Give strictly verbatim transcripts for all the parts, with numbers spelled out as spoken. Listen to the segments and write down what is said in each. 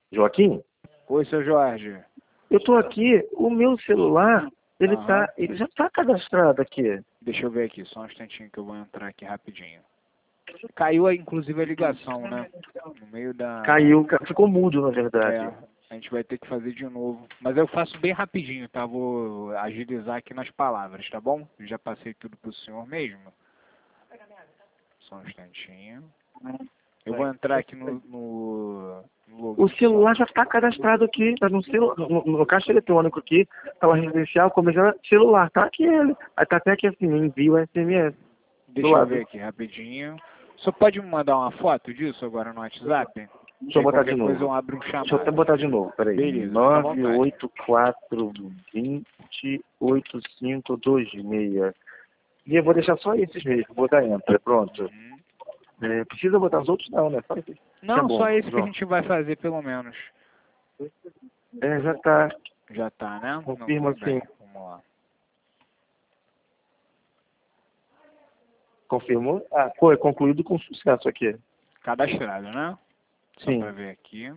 Joaquim, Oi, seu Jorge. eu tô aqui, o meu celular, ele Aham. tá, ele já tá cadastrado aqui. Deixa eu ver aqui, só um instantinho que eu vou entrar aqui rapidinho. Caiu, inclusive, a ligação, né? No meio da... Caiu, ca- ficou mudo, na É, verdade. a gente vai ter que fazer de novo. Mas eu faço bem rapidinho, tá? Vou agilizar aqui nas palavras, tá bom? Eu já passei tudo pro senhor mesmo. Só um instantinho. Eu vou entrar aqui no, no, no login. O celular já tá cadastrado aqui, tá no, celu, no, no caixa eletrônico aqui, tá o residencial, começando celular, tá aqui ele. Aí tá até aqui assim, envio S M S. Deixa eu ver aqui rapidinho. O senhor pode me mandar uma foto disso agora no WhatsApp? Deixa eu Aí botar de qualquer coisa eu novo. abro um Deixa eu até chamado. botar de novo, peraí. Beleza, fica à nove vontade. oito quatro dois zero oito cinco dois seis. E eu vou deixar só esses mesmo, vou dar enter, pronto. Uhum. É, precisa botar os outros? Não, né? Só esse. Não, Tá bom, só esse que a João. gente vai fazer pelo menos. É, já tá. Já tá, né? Confirma Não, tudo bem. sim. Vamos lá. Confirmou? Ah, foi concluído com sucesso aqui. Cadastrado, né? Só Sim. pra ver aqui.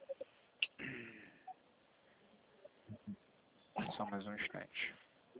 Só mais um instante.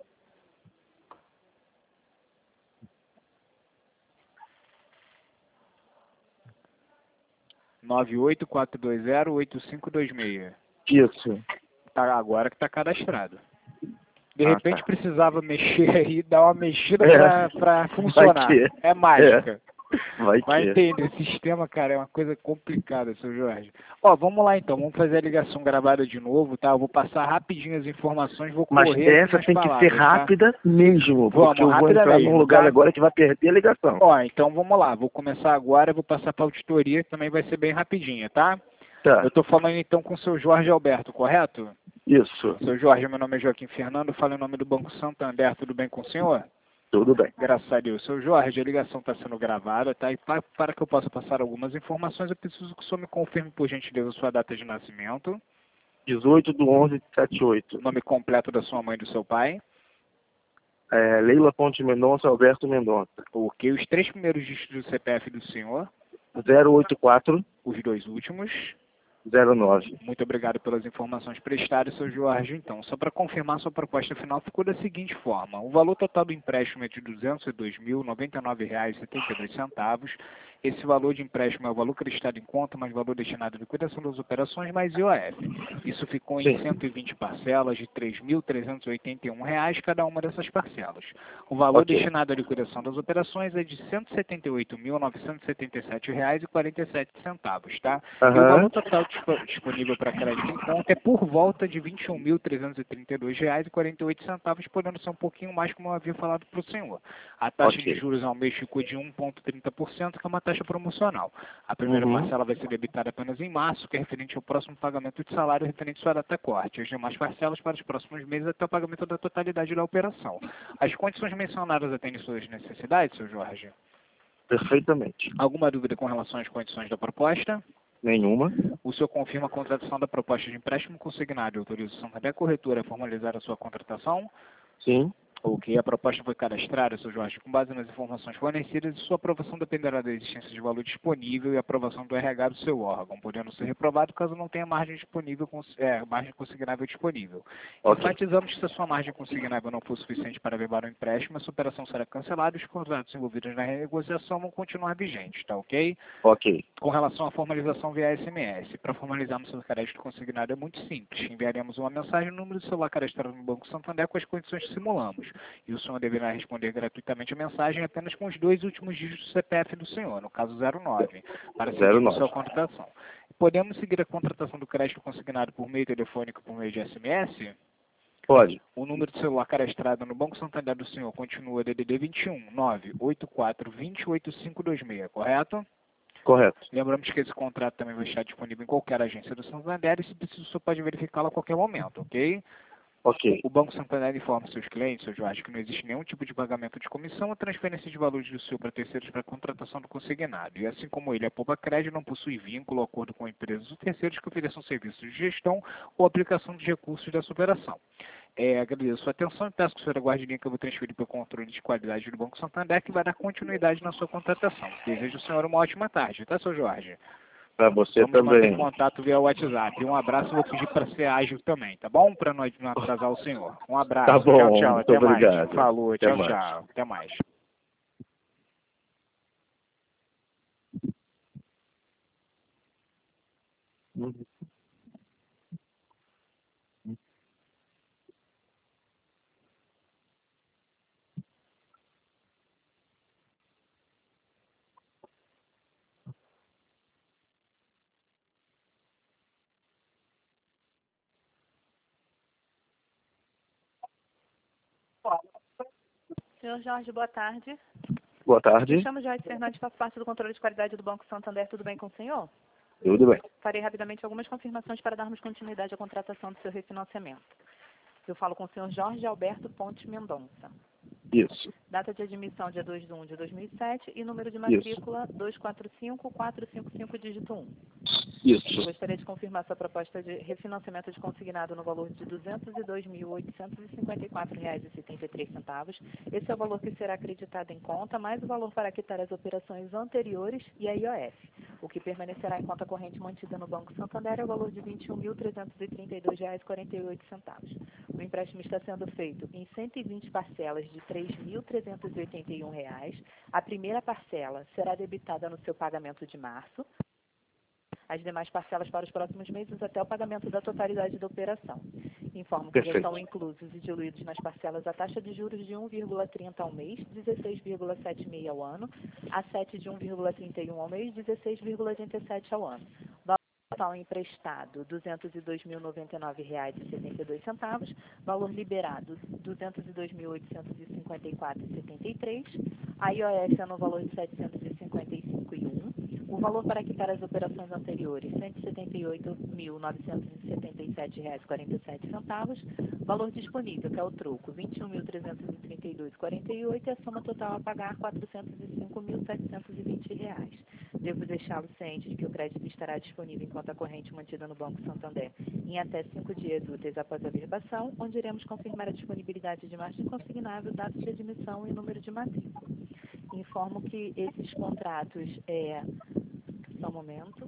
nove oito quatro dois zero oito cinco dois seis. Isso. Tá, agora que tá cadastrado. De Ah, repente tá. precisava mexer aí, dar uma mexida É. pra, pra funcionar. Vai que. É mágica. Vai Vai que. entender, esse sistema, cara, é uma coisa complicada, seu Jorge. Ó, vamos lá então, vamos fazer a ligação gravada de novo, tá? Eu vou passar rapidinho as informações, vou Mas correr aqui essa nas tem que ser palavras, tá? rápida mesmo, Vamos, porque eu vou rápida entrar num mesmo, lugar tá? agora que vai perder a ligação. Ó, então vamos lá, vou começar agora, eu vou passar pra auditoria, que também vai ser bem rapidinha, tá? Tá, Eu tô falando então com o seu Jorge Alberto, correto? isso. Seu Jorge, meu nome é Joaquim Fernando, falo em nome do Banco Santander, tudo bem com o senhor? Tudo bem. Graças a Deus. Seu Jorge, a ligação está sendo gravada, tá? E para, para que eu possa passar algumas informações, eu preciso que o senhor me confirme, por gentileza, a sua data de nascimento, dezoito do onze de setenta e oito. nome completo da sua mãe e do seu pai, É, Leila Ponte Mendonça, Alberto Mendonça. ok, os três primeiros dígitos do C P F do senhor, zero oito quatro os dois últimos. zero nove. Muito obrigado pelas informações prestadas, seu Jorge. Então, só para confirmar, sua proposta final ficou da seguinte forma. O valor total do empréstimo é de duzentos e dois mil, noventa e nove reais e setenta e dois centavos. Esse valor de empréstimo é o valor creditado em conta, mais valor destinado à liquidação das operações, mais I O F. Isso ficou em Sim. cento e vinte parcelas de três mil trezentos e oitenta e um reais cada uma dessas parcelas. O valor Ok. destinado à liquidação das operações é de cento e setenta e oito mil, novecentos e setenta e sete reais e quarenta e sete centavos, tá? E o Aham. valor total dispo- disponível para crédito em conta é por volta de vinte e um mil, trezentos e trinta e dois reais e quarenta e oito centavos, podendo ser um pouquinho mais, como eu havia falado para o senhor. A taxa Ok. de juros ao mês ficou de um vírgula trinta por cento, que é uma taxa promocional. A primeira Uhum. parcela vai ser debitada apenas em março, que é referente ao próximo pagamento de salário referente à sua data corte. As demais parcelas para os próximos meses até o pagamento da totalidade da operação. As condições mencionadas atendem suas necessidades, seu Jorge? Perfeitamente. Alguma dúvida com relação às condições da proposta? Nenhuma. O senhor confirma a contratação da proposta de empréstimo consignado e autoriza o Santander Corretora a formalizar a sua contratação? Sim. Ok, a proposta foi cadastrada, seu Jorge, com base nas informações fornecidas, e sua aprovação dependerá da existência de valor disponível e aprovação do R H do seu órgão, podendo ser reprovado caso não tenha margem disponível, cons- é, margem consignável disponível. Ok. Enfatizamos que se a sua margem consignável não for suficiente para levar o empréstimo, essa operação será cancelada e os contratos envolvidos na renegociação vão continuar vigentes, tá ok? Ok. Com relação à formalização via S M S, para formalizarmos seu crédito consignado é muito simples. Enviaremos uma mensagem no número do celular cadastrado no Banco Santander com as condições que simulamos. E o senhor deverá responder gratuitamente a mensagem apenas com os dois últimos dígitos do C P F do senhor, no caso zero nove, para zero seguir nove. sua contratação. Podemos seguir a contratação do crédito consignado por meio telefônico por meio de S M S? Pode. O número de celular cadastrado no Banco Santander do senhor continua D D D vinte e um, nove oito quatro dois zero oito cinco dois seis, correto? Correto. Lembramos que esse contrato também vai estar disponível em qualquer agência do Santander e, se preciso, o senhor pode verificá-lo a qualquer momento, ok? Ok. O Banco Santander informa seus clientes, seu Jorge, que não existe nenhum tipo de pagamento de comissão ou transferência de valores do senhor para terceiros para a contratação do consignado. E assim como ele, a Poupa Crédito não possui vínculo ou acordo com empresas ou terceiros que ofereçam serviços de gestão ou aplicação de recursos da operação. É, agradeço a sua atenção e peço que o senhor aguarde a linha que eu vou transferir para o controle de qualidade do Banco Santander, que vai dar continuidade na sua contratação. Desejo ao senhor uma ótima tarde, tá, seu Jorge? Para você Vamos manter também. contato via WhatsApp. Um abraço, vou pedir para ser ágil também, tá bom? Para não não atrasar o senhor. Um abraço. Tá bom, Tchau, tchau. muito Até mais. obrigado. Falou. Até Tchau, mais. tchau. Até mais. Uhum. Senhor Jorge, boa tarde. Boa Me tarde. chamo Jorge Fernandes, faço parte do controle de qualidade do Banco Santander. Tudo bem com o senhor? Tudo bem. Farei rapidamente algumas confirmações para darmos continuidade à contratação do seu refinanciamento. Eu falo com o senhor Jorge Alberto Pontes Mendonça. Isso. Data de admissão dia dois de um de dois mil e sete e número de Isso. matrícula dois quatro cinco quatro cinco cinco, dígito um. Isso. Gostaria de confirmar sua proposta de refinanciamento de consignado no valor de duzentos e dois mil oitocentos e cinquenta e quatro reais e setenta e três centavos. Esse é o valor que será acreditado em conta, mais o valor para quitar as operações anteriores e a I O F. O que permanecerá em conta corrente mantida no Banco Santander é o valor de vinte e um mil trezentos e trinta e dois reais e quarenta e oito centavos. O empréstimo está sendo feito em cento e vinte parcelas de três mil trezentos e oitenta e um reais. A primeira parcela será debitada no seu pagamento de março. As demais parcelas para os próximos meses até o pagamento da totalidade da operação. Informo que já Perfeito. estão inclusos e diluídos nas parcelas a taxa de juros de um vírgula trinta ao mês, dezesseis vírgula setenta e seis ao ano, a sete de um vírgula trinta e um ao mês, dezesseis vírgula oitenta e sete ao ano. Valor total emprestado, duzentos e dois mil noventa e nove reais e setenta e dois centavos. Valor liberado, duzentos e dois mil oitocentos e cinquenta e quatro reais e setenta e três centavos. A I O S é no valor de setecentos e cinquenta e cinco reais e um centavo. O valor para quitar as operações anteriores, cento e setenta e oito mil novecentos e setenta e sete reais e quarenta e sete centavos. Valor disponível, que é o troco, vinte e um mil trezentos e trinta e dois reais e quarenta e oito centavos. E a soma total a pagar, quatrocentos e cinco mil setecentos e vinte reais. Devo deixá-lo ciente de que o crédito estará disponível em conta corrente mantida no Banco Santander em até cinco dias úteis após a verbação, onde iremos confirmar a disponibilidade de margem consignável, dados de admissão e número de matrícula. Informo que esses contratos é... Só um momento.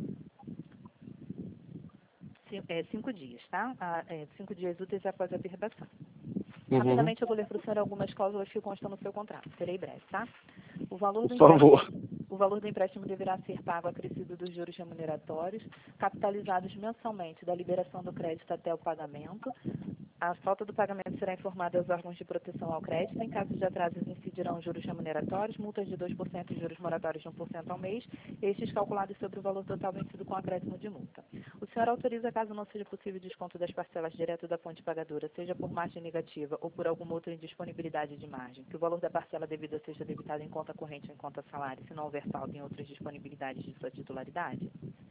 Cin- É, cinco dias, tá? Ah, é, cinco dias úteis após a verbação. Uhum. Rapidamente eu vou ler para o senhor algumas cláusulas que constam no seu contrato. Serei breve, tá? O valor do Por favor. empréstimo, o valor do empréstimo deverá ser pago acrescido dos juros remuneratórios, capitalizados mensalmente da liberação do crédito até o pagamento. A falta do pagamento será informada aos órgãos de proteção ao crédito. Em caso de atrasos, incidirão juros remuneratórios, multas de dois por cento e juros moratórios de um por cento ao mês, estes calculados sobre o valor total vencido com acréscimo de multa. O senhor autoriza, caso não seja possível desconto das parcelas direto da fonte pagadora, seja por margem negativa ou por alguma outra indisponibilidade de margem, que o valor da parcela devida seja debitado em conta corrente ou em conta salário, se não houver saldo em outras disponibilidades de sua titularidade?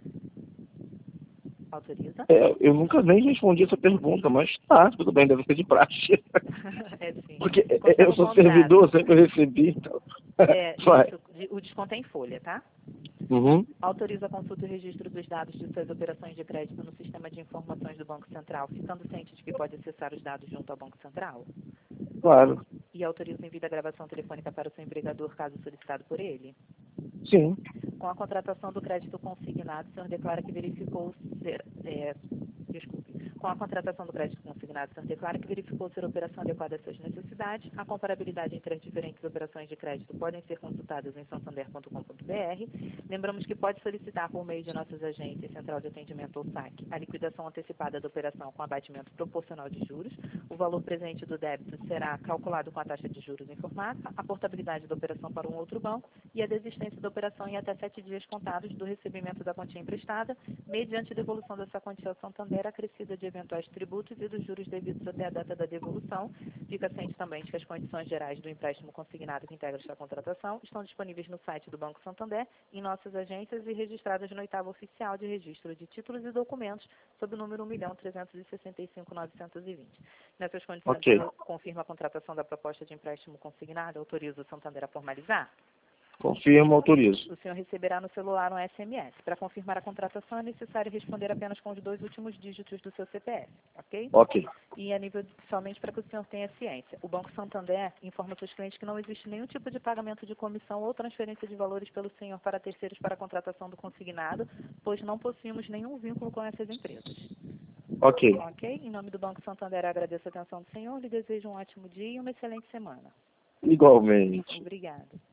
Autoriza? É, eu nunca nem respondi essa pergunta, mas tá, tudo bem, deve ser de praxe. É sim. Porque Consta eu no sou contrato. servidor, sempre recebi, então. É, Vai. isso, de- o desconto é em folha, tá? Uhum. Autoriza a consulta e registro dos dados de suas operações de crédito no sistema de informações do Banco Central, ficando ciente de que pode acessar os dados junto ao Banco Central? Claro. E autoriza o envio da gravação telefônica para o seu empregador, caso solicitado por ele? Sim. Com a contratação do crédito consignado, o senhor declara que verificou ser... É, desculpe. Com a contratação do crédito consignado, o senhor declara que verificou ser a operação adequada às suas necessidades. A comparabilidade entre as diferentes operações de crédito podem ser consultadas em santander ponto com ponto br. Lembramos que pode solicitar por meio de nossas agências, Central de Atendimento ou S A C, a liquidação antecipada da operação com abatimento proporcional de juros. O valor presente do débito será calculado com a taxa de juros informada, a portabilidade da operação para um outro banco e a desistência da operação em até sete dias contados do recebimento da quantia emprestada, mediante devolução dessa quantia ao Santander, acrescida de eventuais tributos e dos juros devidos até a data da devolução. Fica ciente também de que as condições gerais do empréstimo consignado que integra esta contratação estão disponíveis no site do Banco Santander, em nossas agências e registradas no oitavo oficial de registro de títulos e documentos, sob o número um milhão trezentos e sessenta e cinco mil novecentos e vinte. Nessas condições, Ok. confirma a contratação da proposta de empréstimo consignado, autoriza o Santander a formalizar? Confirmo, autorizo. O senhor receberá no celular um S M S. Para confirmar a contratação, é necessário responder apenas com os dois últimos dígitos do seu C P F, ok? Ok. E a nível de, somente para que o senhor tenha ciência. O Banco Santander informa seus clientes que não existe nenhum tipo de pagamento de comissão ou transferência de valores pelo senhor para terceiros para a contratação do consignado, pois não possuímos nenhum vínculo com essas empresas. Ok. Ok? Em nome do Banco Santander, agradeço a atenção do senhor, lhe desejo um ótimo dia e uma excelente semana. Igualmente. Obrigada.